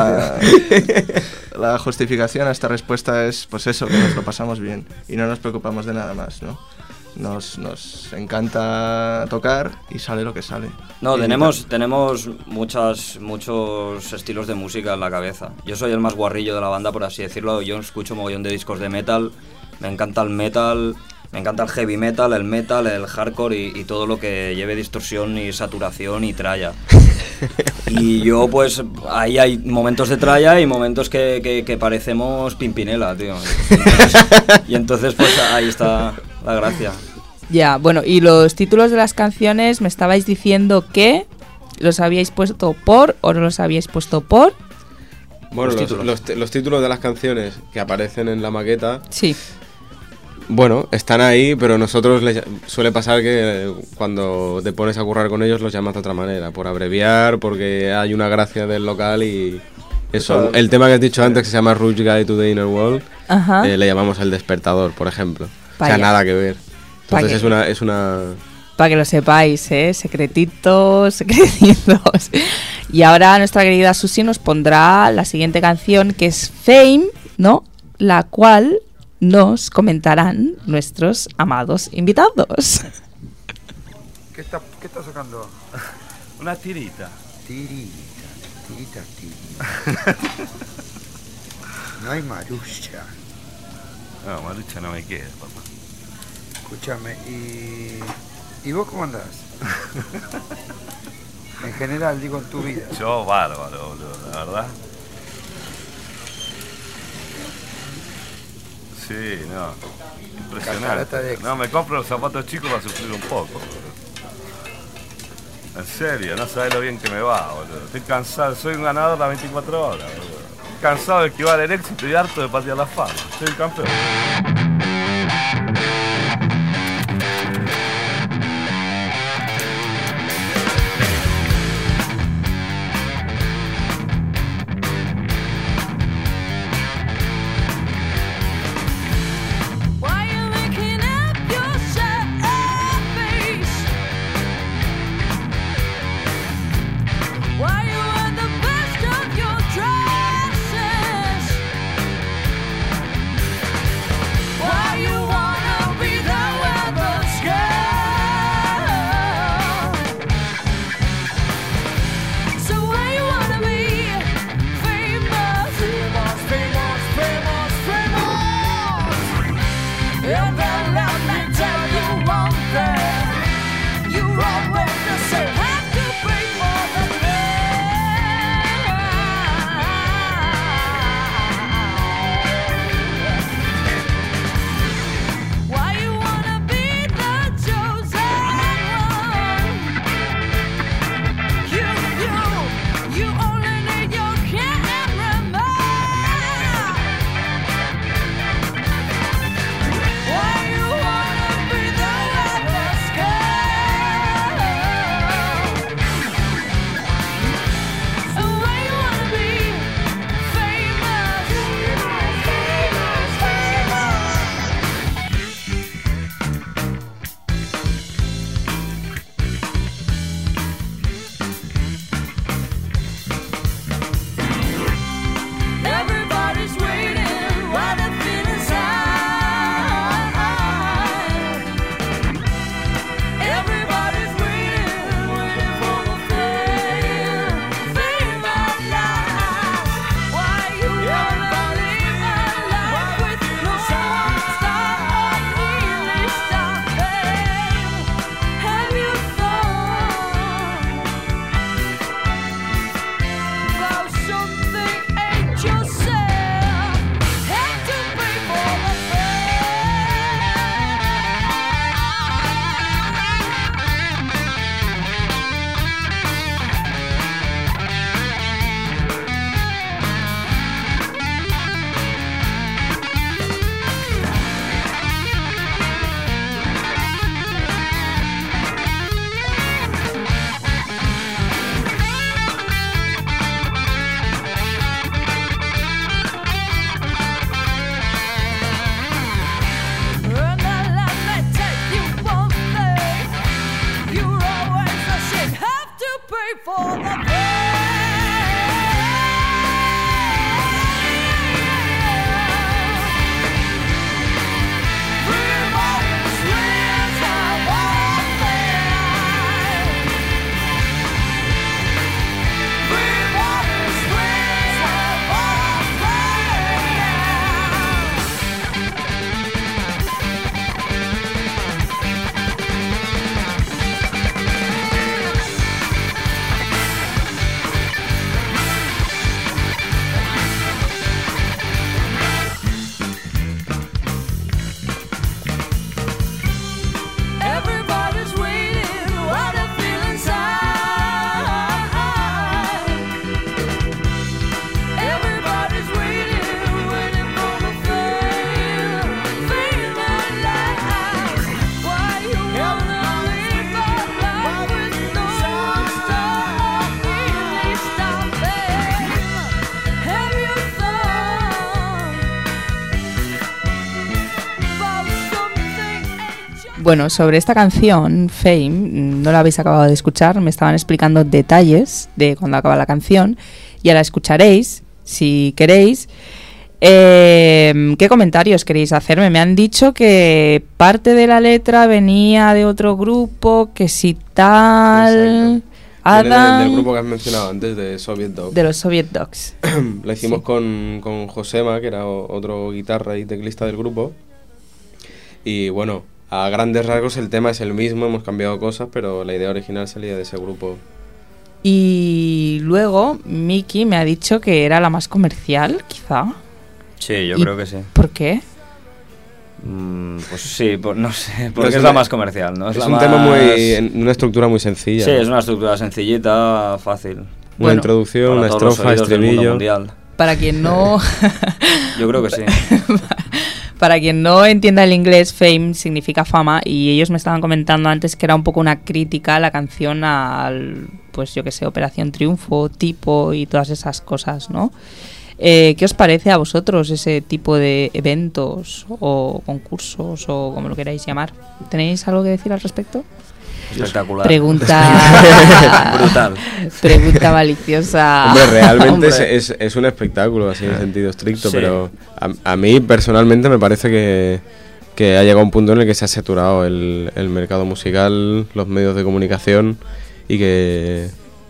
la justificación a esta respuesta es, pues eso, que nos lo pasamos bien y no nos preocupamos de nada más, ¿no? Nos encanta tocar y sale lo que sale. No, tenemos muchos estilos de música en la cabeza. Yo soy el más guarrillo de la banda, por así decirlo. Yo escucho mogollón de discos de metal. Me encanta el metal, me encanta el heavy metal, el hardcore y todo lo que lleve distorsión y saturación y tralla. Y yo, pues, ahí hay momentos de tralla y momentos que parecemos Pimpinela, tío. Y entonces, pues, ahí está la gracia. Ya, bueno, y los títulos de las canciones me estabais diciendo que los habíais puesto por o no los habíais puesto por... Bueno, los títulos de las canciones que aparecen en la maqueta... Sí. Bueno, están ahí, pero nosotros suele pasar que cuando te pones a currar con ellos los llamas de otra manera, por abreviar, porque hay una gracia del local y eso. El tema que has dicho antes, que se llama Rouge Guide to the Inner World, le llamamos El Despertador, por ejemplo. Vaya. O sea, nada que ver. Entonces es una... Para que lo sepáis, secretitos. Y ahora nuestra querida Susi nos pondrá la siguiente canción, que es Fame, ¿no? La cual... nos comentarán nuestros amados invitados. ¿Qué está sacando? Una tirita. Tirita. No hay Marucha. No, Marucha no me queda, papá. Escúchame, ¿y vos cómo andás? En general, digo, en tu vida. Yo bárbaro, boludo, la verdad. Sí, no, impresionante. No, me compro los zapatos chicos para sufrir un poco, boludo. En serio, no sabés lo bien que me va, boludo. Estoy cansado, soy un ganador de las 24 horas, boludo. Cansado de esquivar el éxito y harto de patear la fama. Soy un campeón. for the everybody's waiting, what I feel inside. Everybody's waiting for the fame at last. Why you wanna live a life with no star? Really stopping. Have you thought about something? Bueno, sobre esta canción, Fame, no la habéis acabado de escuchar, me estaban explicando detalles de cuando acaba la canción, ya la escucharéis, si queréis. ¿Qué comentarios queréis hacerme? Me han dicho que parte de la letra venía de otro grupo, que si tal... Viene del Adam, grupo que has mencionado antes, de Soviet Dog. de los Soviet Dogs. La hicimos Sí. con Josema, que era otro guitarra y teclista del grupo. Y bueno, a grandes rasgos el tema es el mismo, hemos cambiado cosas, pero la idea original salía de ese grupo. Y luego Miki me ha dicho que era la más comercial, quizá. Sí, yo ¿Y creo que sí. ¿Por qué? Pues sí, no sé, porque es es la una- más comercial, ¿no? Es la un más... tema una estructura muy sencilla. Sí, ¿no? es una estructura sencillita, fácil. Una Bueno, introducción, Para una todos los estrofa, oídos del mundo estribillo. mundial. Para quien no... Yo creo que sí. Para quien no entienda el inglés, fame significa fama, y ellos me estaban comentando antes que era un poco una crítica a la canción al, pues yo que sé, Operación Triunfo, Tipo y todas esas cosas, ¿no? ¿Qué os parece a vosotros ese tipo de eventos o concursos o como lo queráis llamar? ¿Tenéis algo que decir al respecto? Espectacular. Pregunta... Brutal. Pregunta maliciosa. Hombre, realmente Hombre. es un espectáculo, así en sentido estricto, Sí. pero a mí personalmente me parece que ha llegado un punto en el que se ha saturado el mercado musical, los medios de comunicación, y que,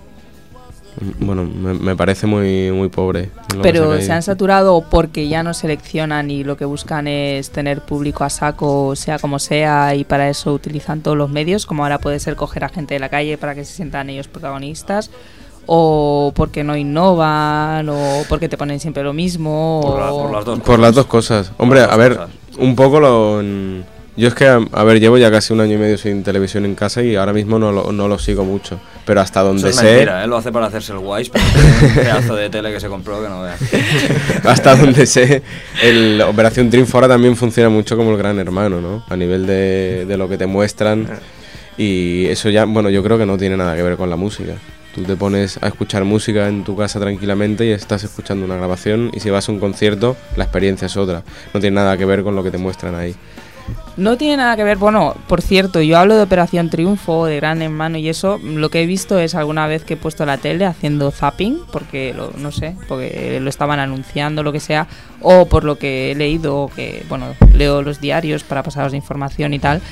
bueno, me parece muy pobre. lo que Pero ha se caído. han saturado porque ya no seleccionan y lo que buscan es tener público a saco, sea como sea, y para eso utilizan todos los medios, como ahora puede ser coger a gente de la calle para que se sientan ellos protagonistas, o porque no innovan, o porque te ponen siempre lo mismo. Por las dos Por las dos cosas. Hombre, Por las a dos ver, cosas. un poco yo es que, a ver, llevo ya casi 1 año y medio sin televisión en casa y ahora mismo no lo sigo mucho. Pero hasta donde Eso es sé... mentira, lo hace para hacerse el guays, pero tiene un pedazo de tele que se compró que no veas. Hasta donde sé, el Operación Triunfo ahora también funciona mucho como el Gran Hermano, ¿no? A nivel de lo que te muestran. Y eso ya, bueno, yo creo que no tiene nada que ver con la música. Tú te pones a escuchar música en tu casa tranquilamente y estás escuchando una grabación, y si vas a un concierto, la experiencia es otra. No tiene nada que ver con lo que te muestran ahí. No tiene nada que ver, bueno, por cierto, yo hablo de Operación Triunfo, de Gran Hermano y eso, lo que he visto es alguna vez que he puesto la tele haciendo zapping, porque, no sé, porque lo estaban anunciando, lo que sea, o por lo que he leído, que, bueno, leo los diarios para pasaros de información y tal.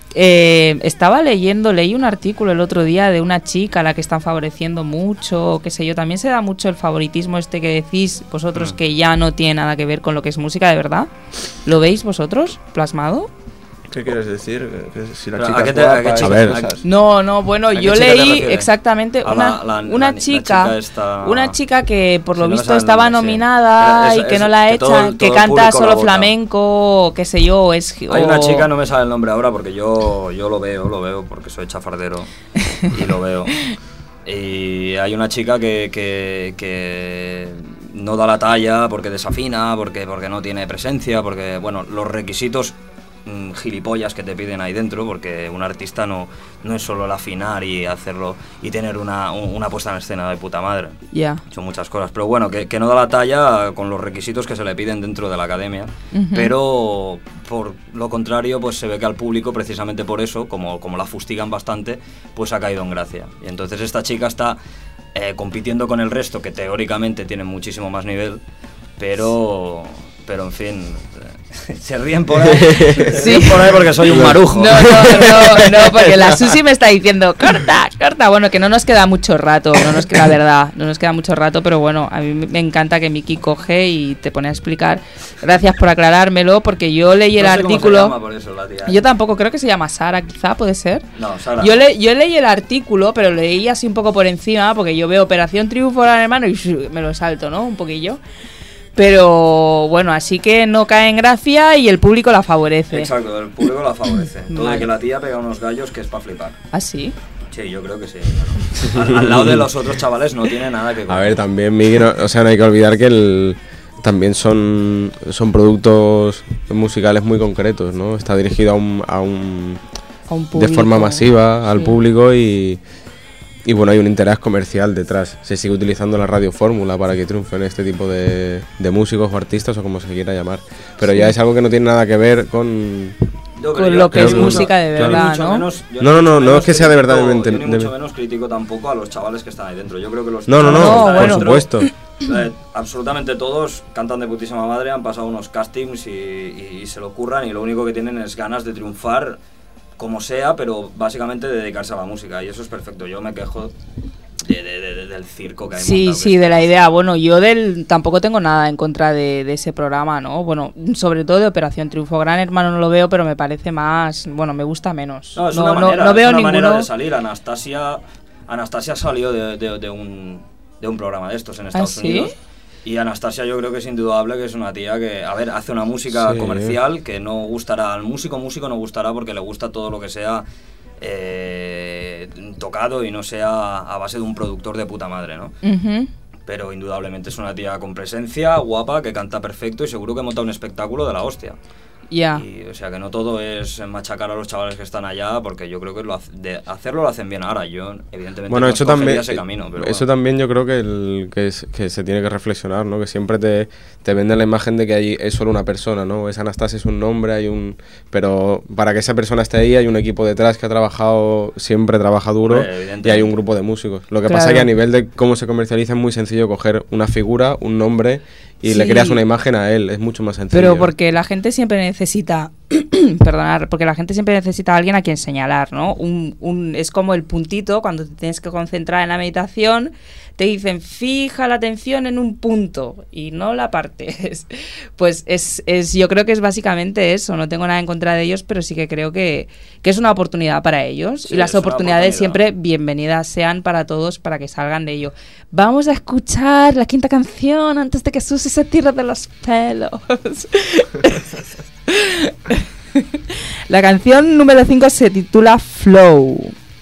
Leí un artículo el otro día de una chica a la que están favoreciendo mucho, qué sé yo, también se da mucho el favoritismo este que decís vosotros, que ya no tiene nada que ver con lo que es música de verdad. ¿Lo veis vosotros plasmado? ¿Qué quieres decir? Que si la Pero, chica ¿a es qué te- guapa a qué y chica- esas a ver, cosas. No, bueno, ¿A yo qué chica te leí refieres? exactamente A una chica, esta- una chica que por Sí, lo no me visto sale el estaba nombre, sí. nominada Pero y que no la que todo echan, el- que todo el canta público solo la vota. flamenco, qué sé yo, Hay una chica, no me sale el nombre ahora porque yo lo veo porque soy chafardero y lo veo. Y hay una chica que no da la talla porque desafina, porque no tiene presencia, porque, bueno, los requisitos gilipollas que te piden ahí dentro, porque un artista no es solo el afinar y hacerlo y tener una puesta en escena de puta madre. Ya. Son muchas cosas, pero bueno, que no da la talla con los requisitos que se le piden dentro de la academia, pero por lo contrario, pues se ve que al público, precisamente por eso, como la fustigan bastante, pues ha caído en gracia. Y entonces esta chica está compitiendo con el resto, que teóricamente tienen muchísimo más nivel, pero en fin, se ríen por ahí, porque soy un marujo. No, porque la Susi me está diciendo, corta. Bueno, que no nos queda mucho rato, no nos queda mucho rato, pero bueno, a mí me encanta que Miki coge y te pone a explicar. Gracias por aclarármelo, porque yo leí el artículo. ¿Cómo se llama por eso, la tía? Yo tampoco, creo que se llama Sara, quizá, puede ser. No, Sara. Yo leí el artículo, pero lo leí así un poco por encima, porque yo veo Operación Triunfo Gran Hermano y me lo salto, ¿no? Un poquillo. Pero bueno, así que no cae en gracia y el público la favorece. Exacto, el público la favorece. Todo Vale. de que la tía pega unos gallos que es para flipar. ¿Ah, sí? Sí, yo creo que sí. Al lado de los otros chavales no tiene nada que ver. A ver, también, Miguel, no hay que olvidar que también son productos musicales muy concretos, ¿no? Está dirigido a un público. De forma masiva al Sí. público y bueno, hay un interés comercial detrás. Se sigue utilizando la radiofórmula para que triunfen este tipo de músicos o artistas o como se quiera llamar. Pero ya es algo que no tiene nada que ver con lo que es música de verdad, ¿no? No es que sea de verdad. Yo ni mucho menos critico tampoco a los chavales que están ahí dentro. Yo creo que los No, chavales que están ahí por dentro, supuesto. absolutamente todos cantan de putísima madre, han pasado unos castings y se lo curran y lo único que tienen es ganas de triunfar como sea, pero básicamente dedicarse a la música y eso es perfecto. Yo me quejo del circo que hay montado, Sí, de la idea. Bueno, yo tampoco tengo nada en contra de ese programa, ¿no? Bueno, sobre todo de Operación Triunfo. Gran Hermano no lo veo, pero me parece más... Bueno, me gusta menos. No, es una manera, no veo es una ninguno... manera de salir. Anastasia salió de un programa de estos en Estados Unidos. Y Anastasia yo creo que es indudable que es una tía que, a ver, hace una música comercial que no gustará al músico no gustará porque le gusta todo lo que sea tocado y no sea a base de un productor de puta madre, ¿no? Pero indudablemente es una tía con presencia, guapa, que canta perfecto y seguro que monta un espectáculo de la hostia. Ya. Y, o sea, que no todo es machacar a los chavales que están allá, porque yo creo que hacerlo lo hacen bien. Ahora, yo, evidentemente, bueno, no eso también, ese camino. Pero eso también yo creo que se tiene que reflexionar, ¿no? Que siempre te venden la imagen de que ahí es solo una persona, ¿no? Es Anastasia, es un nombre, pero para que esa persona esté ahí hay un equipo detrás que ha trabajado, siempre trabaja duro, y hay un grupo de músicos. Lo que pasa es que a nivel de cómo se comercializa es muy sencillo coger una figura, un nombre y le creas una imagen a él, es mucho más sencillo. Pero porque la gente siempre necesita, porque la gente siempre necesita a alguien a quien señalar, ¿no? Es como el puntito, cuando te tienes que concentrar en la meditación, te dicen, fija la atención en un punto y no la partes. Pues yo creo que es básicamente eso, no tengo nada en contra de ellos, pero sí que creo que es una oportunidad para ellos, sí, y las oportunidades siempre bienvenidas sean para todos, para que salgan de ello. Vamos a escuchar la quinta canción antes de que Susi se tire de los pelos. La canción número 5 se titula Flow.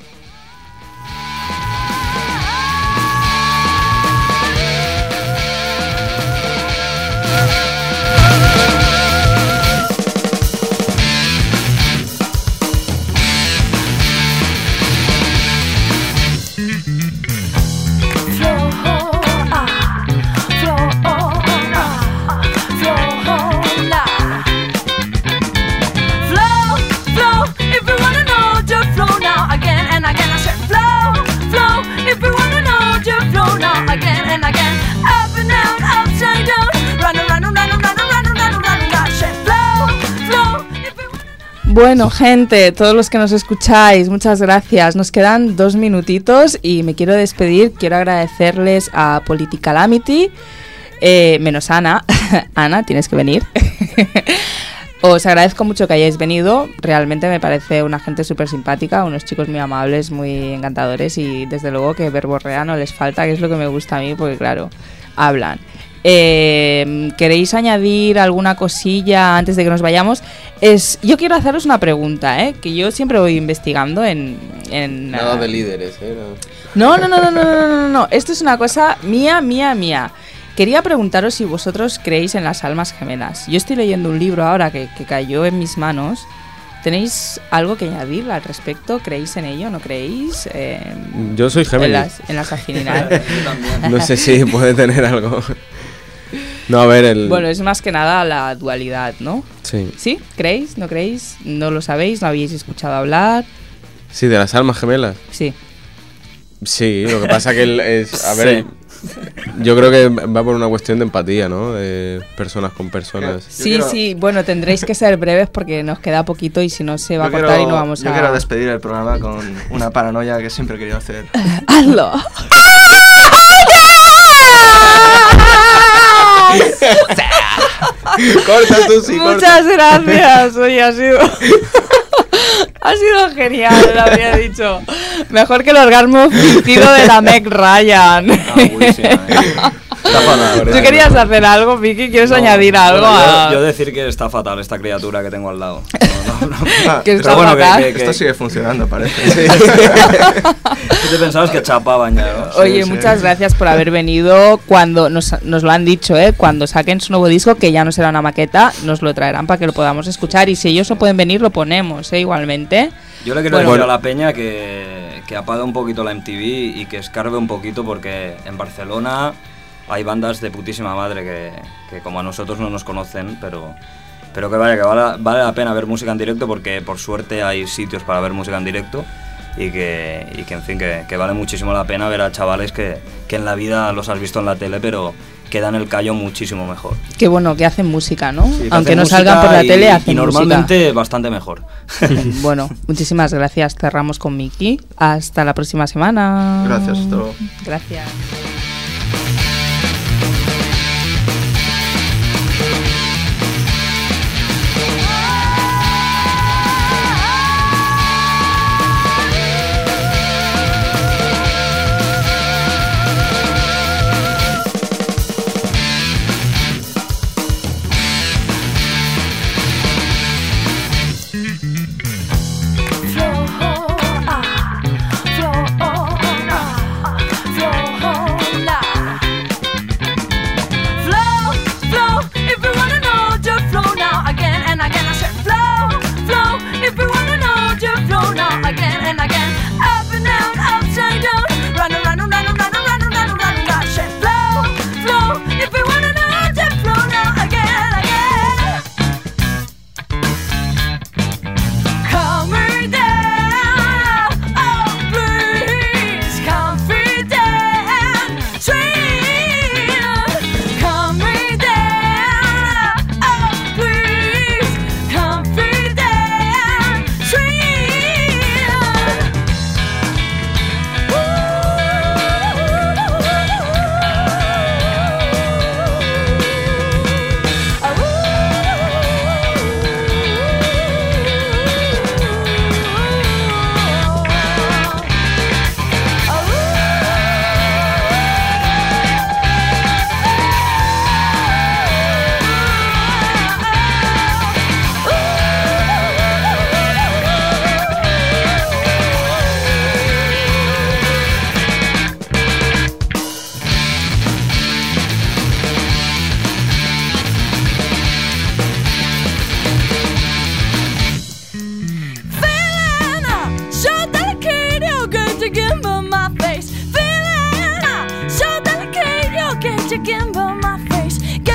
Bueno, gente, todos los que nos escucháis, muchas gracias. Nos quedan 2 minutitos y me quiero despedir. Quiero agradecerles a Politicalamity, menos Ana. Ana, tienes que venir. Os agradezco mucho que hayáis venido. Realmente me parece una gente súper simpática, unos chicos muy amables, muy encantadores, y desde luego que verborrea no les falta, que es lo que me gusta a mí, porque claro, hablan. ¿Queréis añadir alguna cosilla antes de que nos vayamos? Yo quiero haceros una pregunta, que yo siempre voy investigando en Nada de líderes, No. Esto es una cosa mía. Quería preguntaros si vosotros creéis en las almas gemelas. Yo estoy leyendo un libro ahora que cayó en mis manos. ¿Tenéis algo que añadir al respecto? ¿Creéis en ello? ¿No creéis? Yo soy Géminis. En las afinidades. No sé si puede tener algo. No, a ver, Bueno, es más que nada la dualidad, ¿no? Sí. ¿Sí? ¿Creéis? ¿No creéis? ¿No lo sabéis? ¿No habéis escuchado hablar? Sí, de las almas gemelas. Sí. Sí, lo que pasa que es... A ver, yo creo que va por una cuestión de empatía, ¿no? De personas con personas. Sí, bueno, tendréis que ser breves porque nos queda poquito y si no se va a cortar y no vamos a... Yo quiero despedir el programa con una paranoia que siempre he querido hacer. ¡Hazlo! Corta tú, sí, corta. Muchas gracias. Oye, ha sido genial, lo habría dicho. Mejor que el orgasmo fingido de la Meg Ryan. ¿Tú querías hacer algo, Vicky? ¿Quieres añadir algo? Bueno, yo decir que está fatal esta criatura que tengo al lado. Que está fatal. Esto sigue funcionando, parece. ¿Qué te pensabas que chapaban ya? ¿No? Oye, muchas gracias por haber venido. Cuando nos lo han dicho, cuando saquen su nuevo disco, que ya no será una maqueta, nos lo traerán para que lo podamos escuchar. Y si ellos no pueden venir, lo ponemos, igualmente. Yo le quiero decir a la peña que apague un poquito la MTV y que escarbe un poquito, porque en Barcelona hay bandas de putísima madre que como a nosotros no nos conocen, pero que vale la pena ver música en directo, porque por suerte hay sitios para ver música en directo y que en fin, que vale muchísimo la pena ver a chavales que en la vida los has visto en la tele, pero que dan el callo muchísimo mejor. Qué bueno, que hacen música, ¿no? Sí, aunque no salgan por la tele, hacen y normalmente música. Bastante mejor. Bueno, muchísimas gracias. Cerramos con Miki. Hasta la próxima semana. Gracias, hasta luego. Gracias.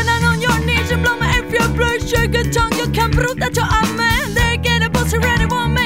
Shake a tongue, you can prove that you're a man. They get a pussy ready, one